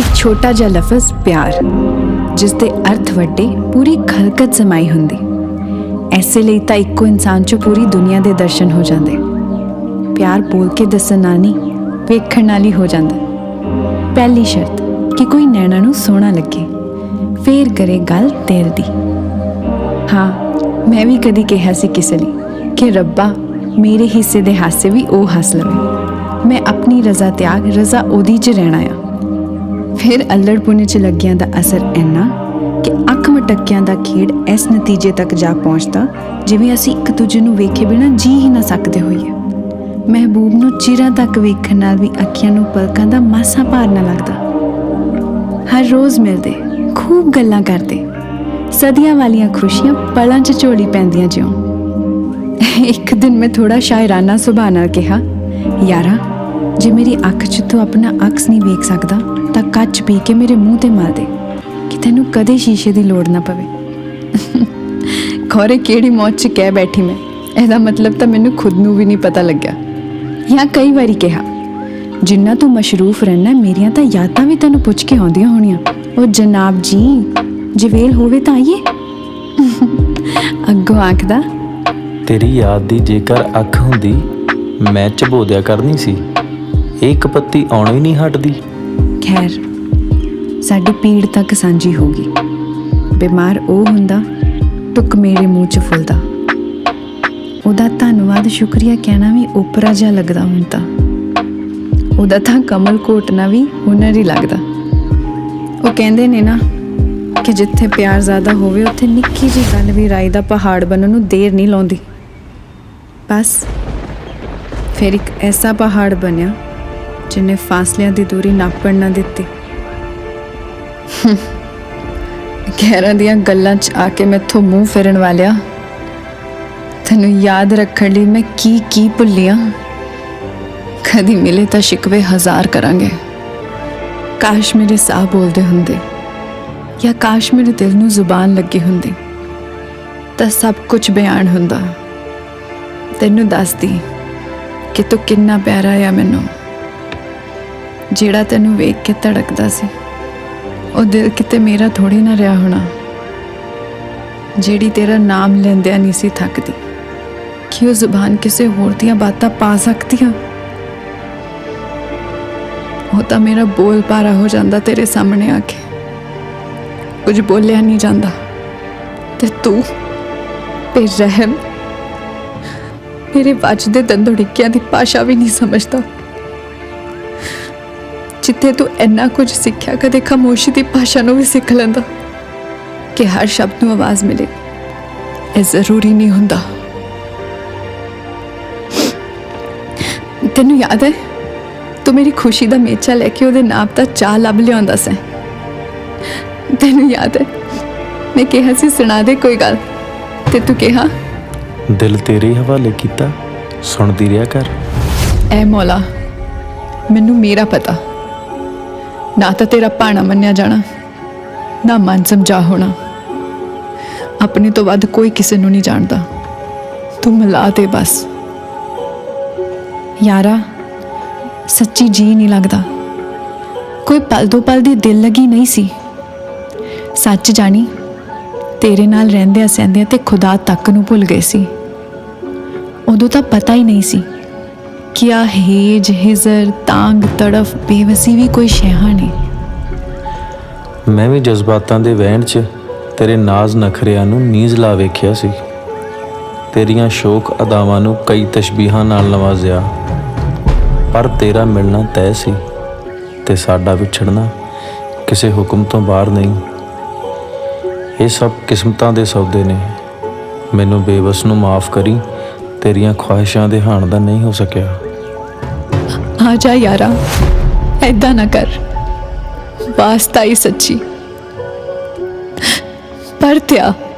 एक छोटा जिहा लफज प्यार, जिसके अर्थ वड्डे पूरी खलकत समाई हुंदी। ऐसे ਲਈ ਤਾਂ ਇੱਕੋ इंसान चो पूरी दुनिया के दर्शन हो जाते। प्यार बोल के दसन नाल नहीं, वेखण नाल ही हो जाता। पहली शर्त कि कोई नैना नूं सोहना लगे, फिर करे गल दिल दी। हाँ, मैं भी कदी कहा सी किसे लई कि रब्बा मेरे हिस्से दे हासे भी ओ हस लवे। मैं अपनी रजा त्याग रजा ओदी च रहना आ। फिर अल्लड़ पुने च लग्गियां दा असर इन्ना कि अख मटक्कियां दा खेड़ इस नतीजे तक जा पहुंचता जिवें असीं एक दूजे नूं वेखे बिना जी ही ना सकदे होईए। महबूब नूं चिरां तक वेखण नाल भी अखियां नूं पलकां दा मासा भार ना लगदा। हर रोज़ मिलदे, खूब गल्लां करदे, सदियां वालियां खुशियां पलां च झोली पैंदियां जिउं। एक दिन मैं थोड़ा शायराना सुभाਅ नाल कहा, यारा जे मेरी अख च तू अपना अक्स नहीं वेख सकदा तां कच पी के मेरे मूँह ते मार दे कि तैनूं कदे शीशे की लोड़ ना पवे। खौरे किहड़ी मौत च कह बैठी मैं, ਇਹਦਾ मतलब ਤਾਂ ਮੈਨੂੰ खुद ਨੂੰ भी नहीं पता लग्या। या कई वारी कहा, जिन्ना तू मशरूफ रहना मेरियां ਤਾਂ यादां भी तैनूं पुछ के आउंदियां होणीਆਂ। ਉਹ जनाब जी जवेल होवे ਤਾਂ आइए। ਅੱਗੋਂ आखदा, तेरी याद दी जेकर अख हुंदी मैं ਝਬੋ ਦਿਆ करनी सी। एक पत्ती आउणों ही नहीं हटदी। खैर साडी पीड़ तक सांझी होगी। बीमार ਉਹ ਹੁੰਦਾ ਟੁੱਕ ਮੇਰੇ ਮੂੰਹ 'ਚ ਫੁੱਲਦਾ। ਉਹਦਾ ਧੰਨਵਾਦ ਸ਼ੁਕਰੀਆ ਕਹਿਣਾ ਵੀ ਓਪਰਾ ਜਿਹਾ ਲੱਗਦਾ ਹੁਣ ਤਾਂ। ਉਹਦਾ ਤਾਂ ਕਮਲ ਘੋਟਣਾ ਵੀ ਹੁਨਰ ਹੀ ਲੱਗਦਾ। ਉਹ ਕਹਿੰਦੇ ਨੇ ਨਾ ਕਿ ਜਿੱਥੇ ਪਿਆਰ ਜ਼ਿਆਦਾ ਹੋਵੇ ਉੱਥੇ ਨਿੱਕੀ ਜਿਹੀ ਗੱਲ ਵੀ ਰਾਈ ਦਾ ਪਹਾੜ ਬਣਨ ਨੂੰ ਦੇਰ ਨਹੀਂ ਲਾਉਂਦੀ। ਬਸ ਫਿਰ ਇੱਕ ਐਸਾ ਪਹਾੜ ਬਣਿਆ ਜਿਹਨੇ ਫਾਸਲਿਆਂ ਦੀ ਦੂਰੀ ਨਾਪਣ ਨਾ ਦਿੱਤੀ। ਗਹਿਰਾਂ ਦੀਆਂ ਗੱਲਾਂ 'ਚ ਆ ਕੇ ਮੈਥੋਂ ਮੂੰਹ ਫਿਰਨ ਵਾਲਿਆ, ਤੈਨੂੰ ਯਾਦ ਰੱਖਣ ਲਈ ਮੈਂ ਕੀ ਭੁੱਲੀਆਂ। ਕਦੀ ਮਿਲੇ ਤਾਂ ਸ਼ਿਕਵੇ ਹਜ਼ਾਰ ਕਰਾਂਗੇ। ਕਾਸ਼ ਮੇਰੇ ਸਾਹ ਬੋਲਦੇ ਹੁੰਦੇ ਜਾਂ ਕਾਸ਼ ਮੇਰੇ ਦਿਲ ਨੂੰ ਜ਼ੁਬਾਨ ਲੱਗੀ ਹੁੰਦੀ ਤਾਂ ਸਭ ਕੁਝ ਬਿਆਨ ਹੁੰਦਾ। ਤੈਨੂੰ ਦੱਸਦੀ ਕਿ ਤੂੰ ਕਿੰਨਾ ਪਿਆਰਾ ਆ ਮੈਨੂੰ। ਜਿਹੜਾ ਤੈਨੂੰ ਵੇਖ ਕੇ ਧੜਕਦਾ ਸੀ ਉਹ ਦਿਲ ਕਿਤੇ ਮੇਰਾ ਥੋੜੀ ਨਾ ਰਿਹਾ ਹੋਣਾ। ਜਿਹੜੀ ਤੇਰਾ ਨਾਮ ਲੈਂਦਿਆਂ ਨਹੀਂ ਸੀ ਥੱਕਦੀ ਕਿ ਉਹ ਜ਼ੁਬਾਨ ਕਿਸੇ ਹੋਰ ਦੀਆਂ ਬਾਤਾਂ ਪਾ ਸਕਦੀ ਆ। ਉਹ ਤਾਂ ਮੇਰਾ ਬੋਲ ਪਾਰਾ ਹੋ ਜਾਂਦਾ ਤੇਰੇ ਸਾਹਮਣੇ ਆ ਕੇ। ਕੁਝ ਬੋਲਿਆ ਨਹੀਂ ਜਾਂਦਾ ਤੇ ਤੂੰ ਬੇਰਹਿਮ ਮੇਰੇ ਵੱਜਦੇ ਦੰਦੜਿੱਕਿਆਂ ਦੀ ਭਾਸ਼ਾ ਵੀ ਨਹੀਂ ਸਮਝਦਾ। ਜਿੱਥੇ ਤੂੰ ਇੰਨਾ ਕੁਝ ਸਿੱਖਿਆ ਕਦੇ ਖਾਮੋਸ਼ੀ ਦੀ ਭਾਸ਼ਾ ਨੂੰ ਵੀ ਸਿੱਖ ਲੈਂਦਾ ਕਿ ਹਰ ਸ਼ਬਦ ਨੂੰ ਆਵਾਜ਼ ਮਿਲੇ। ਇਹ ਜ਼ਰੂਰੀ ਨਹੀਂ ਹੁੰਦਾ। ਤੈਨੂੰ ਯਾਦ ਹੈ ਤੂੰ ਮੇਰੀ ਖੁਸ਼ੀ ਦਾ ਮੇਚਾ ਲੈ ਕੇ ਉਹਦੇ ਨਾਮ ਦਾ ਚਾਹ ਲੱਭ ਲਿਆਉਂਦਾ ਸੀ। ਤੈਨੂੰ ਯਾਦ ਹੈ ਮੈਂ ਕਿਹਾ ਸੀ ਸੁਣਾ ਦੇ ਕੋਈ ਗੱਲ ਤੇ ਤੂੰ ਕਿਹਾ दिल तेरे हवाले कीता, सुनदी रिहा कर। ਐ ਮੌਲਾ ਮੈਨੂੰ ਮੇਰਾ ਪਤਾ ਨਾ ਤਾਂ ਤੇਰਾ ਭਾਣਾ ਮੰਨਿਆ ਜਾਣਾ ਨਾ ਮਨ ਸਮਝਾ ਹੋਣਾ। ਆਪਣੇ ਤੋਂ ਵੱਧ ਕੋਈ ਕਿਸੇ ਨੂੰ ਨਹੀਂ ਜਾਣਦਾ। ਤੂੰ ਮਿਲਾ ਦੇ ਬਸ। ਯਾਰਾ ਸੱਚੀ ਜੀ ਨਹੀਂ ਲੱਗਦਾ। ਕੋਈ ਪਲ ਦੋ ਪਲ ਦੀ ਦਿਲ ਲੱਗੀ ਨਹੀਂ ਸੀ। ਸੱਚ ਜਾਣੀ ਤੇਰੇ ਨਾਲ ਰਹਿੰਦਿਆਂ ਸਹਿੰਦਿਆਂ ਤੇ ਖੁਦਾ ਤੱਕ ਨੂੰ ਭੁੱਲ ਗਏ ਸੀ। ਉਦੋਂ ਤਾਂ ਪਤਾ ਹੀ ਨਹੀਂ ਸੀ ਕਿ ਆ ਹੇਜ ਹਿਜ਼ਰ ਤਾਂਗ ਤੜਫ ਬੇਵਸੀ ਵੀ ਕੋਈ ਸ਼ੈਹਾਂ ਨੇ। मैं भी जज्बातां दे वहण च तेरे नाज नखरियां नूं नीज ला वेखिया सी। तेरियां शोक अदावां नूं कई तशबीहां नाल नवाजिया, पर तेरा मिलना तय सी ते साडा विछड़ना किसी हुक्म तो बाहर नहीं। ये सब किस्मतां दे सौदे ने। मैनू बेबस नूं माफ़ करी, तेरियां ख्वाहिशां दे हाण दा नहीं हो सकिया। आ जा यारा, ऐदा ना कर। वास्ता ही सच्ची पर त्या